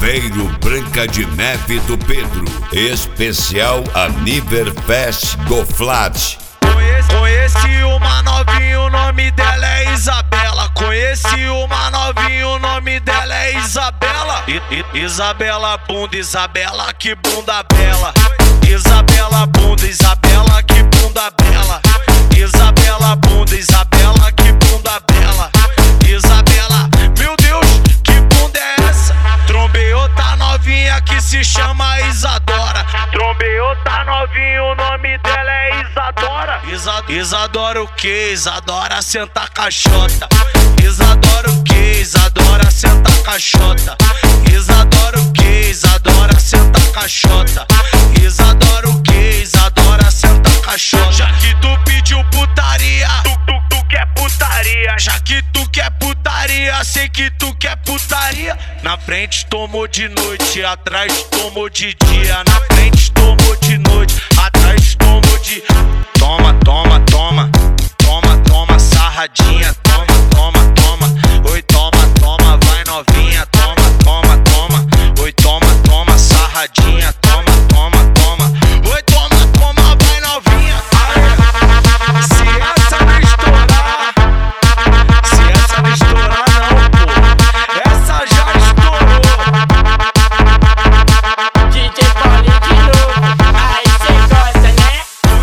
Chaveiro Branca de Neve do Pedro. Especial Aniverfest do Flat. Conheci uma novinha, o nome dela é Isabela. Conheci uma novinha, o nome dela é Isabela. Isabela bunda, Isabela que bunda bela. Isabela bunda, Isabela que bunda bela. Isabela bunda, Isabela que bunda bela. Isabela, meu Deus, que bunda é essa? Trombei outra novinha que se chama Isadora. Trombei outra novinha, o nome dela é Isadora. Isadora o que? Isadora senta caixota. Isadora o que? Isadora senta caixota. Isadora o que? Isadora senta caixota. Isadora o que? Isadora senta caixota. Já que tu pediu putaria, tu quer putaria. Já que tu quer putaria, sei que tu quer putaria. Na frente tomou de noite, atrás tomou de dia. Na frente tomou de noite, atrás tomou de... Toma, toma, toma, toma, toma, sarradinha. Toma, toma, toma, oi, toma, toma, vai novinha. Toma, toma, toma, oi, toma, toma, sarradinha. Toma, toma, toma, oi, toma, toma, vai novinha. Se essa não estourar, se essa não estourar não, pô, essa já estourou. DJ Paulinho de novo, aí cê gosta, né?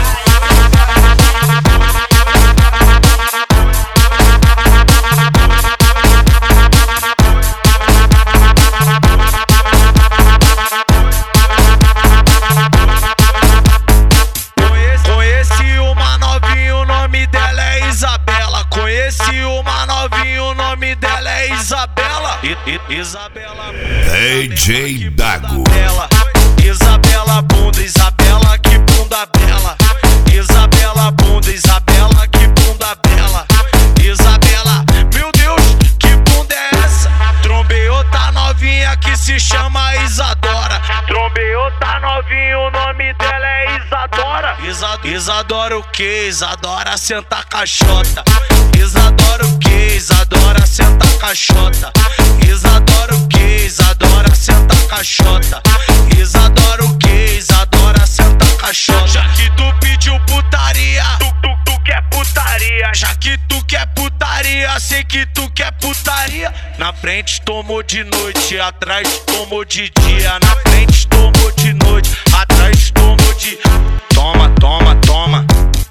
Conheci uma novinha, o nome dela é Isabela. Conheci uma novinha, o nome dela é Isabela. Isabela DJ Dago. Isabela bunda, Isabela que bunda bela. Isabela bunda, Isabela que bunda bela. Isabela, meu Deus, que bunda é essa? Trombei outra novinha que se chama Isadora. Trombei outra novinha, o nome dela é Isadora. Isadora o que? Isadora senta caixota. Isadora o que? Isadora senta caixota. Isadora o que? Isadora senta caixota. Isadora o que? Isadora senta caixota. Já que tu pediu putaria, tu quer putaria. Já que tu quer putaria, sei que tu quer putaria. Na frente tomou de noite, atrás tomou de dia. Na frente tomou de noite, atrás tomou de... Toma, toma, toma,